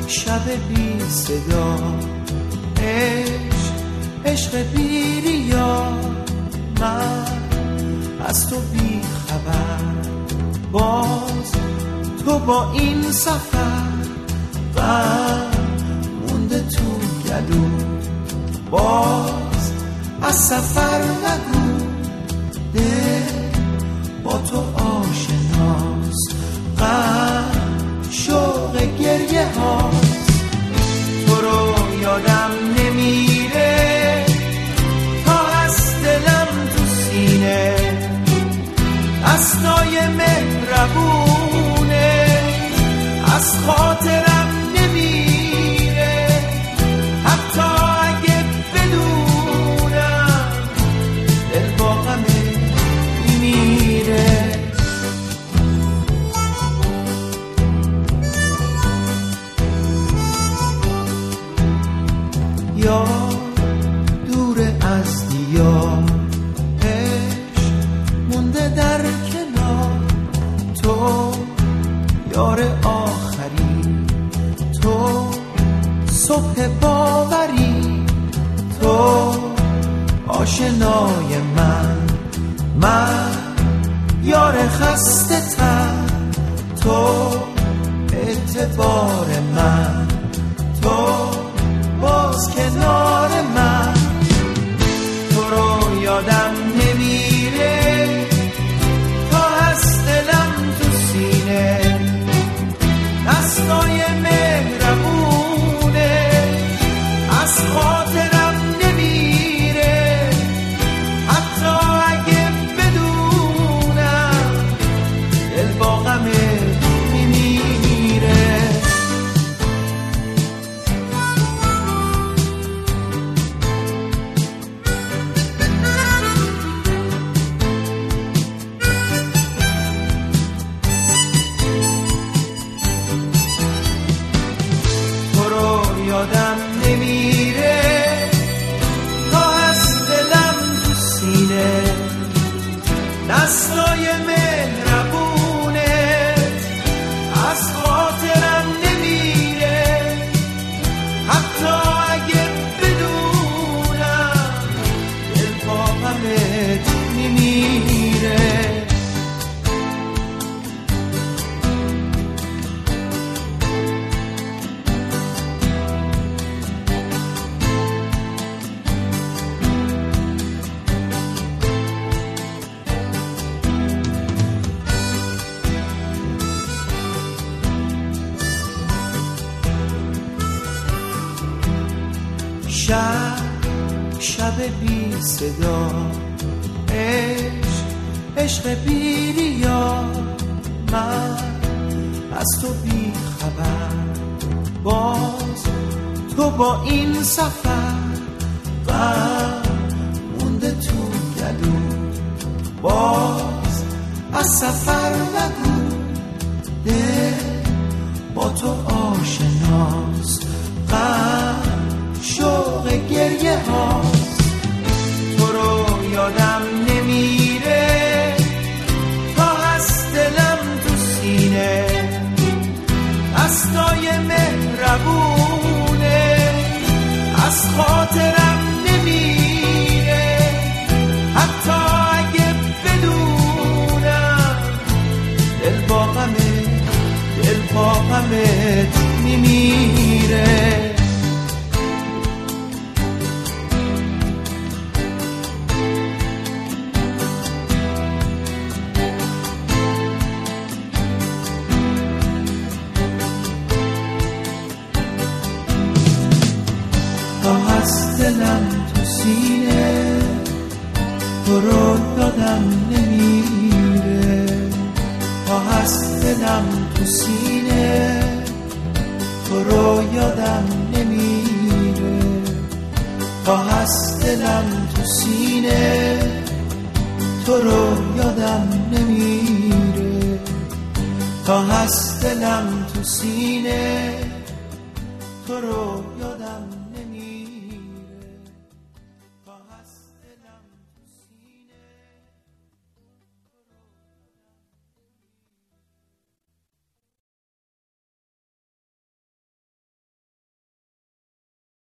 شب بی صدا، عشق بی ریا، من از تو بی خبر، باز تو با این سفر، غم مونده تو گلو، باز از سفر نگو، دل با تو آشناست، غم شوق گریه هاست. تو رو یادم نمیره تا هست دلم تو سینه، دستای مهربونه از خاطرم نمیره، حتی اگه بدونم دل با غمه میمیره. یا دور از دیار، عشق مونده در کنار، تو یار آخری، تو صبح باوری، تو آشنای من یار خسته تر، تو اعتبار من، تو باز کنار من. تو رو یادم نمیره تا هست دلم تو سینه، دستای مهربونه از خاطرم نمیره، حتی اگه بدونم دل با غمه میمیره. یادم نمیره تا از دلم تو سینه، دستای مهربونت از خاطرم نمیره، حتی اگه بدونم دل با غمت میمیره. شب بی صدا، عشق بی ریا، من از تو بی خبر، باز تو با این سفر، غم مونده تو گلو، باز از سفر نگو، دل با تو آشناست، غم شوق گریه هاست. تو رو یادم نمیره تا هست دلم تو سینه، دستای مهربونه از خاطرم نمیره، حتی اگه بدونم دل با غمت میمیره. دلم تو سینه، تو رو یادم نمیره، تا هست دلم تو سینه، تو رو یادم نمیره، تا هست دلم تو سینه، تو رو یادم نمیره، تا هست دلم تو سینه، تو رو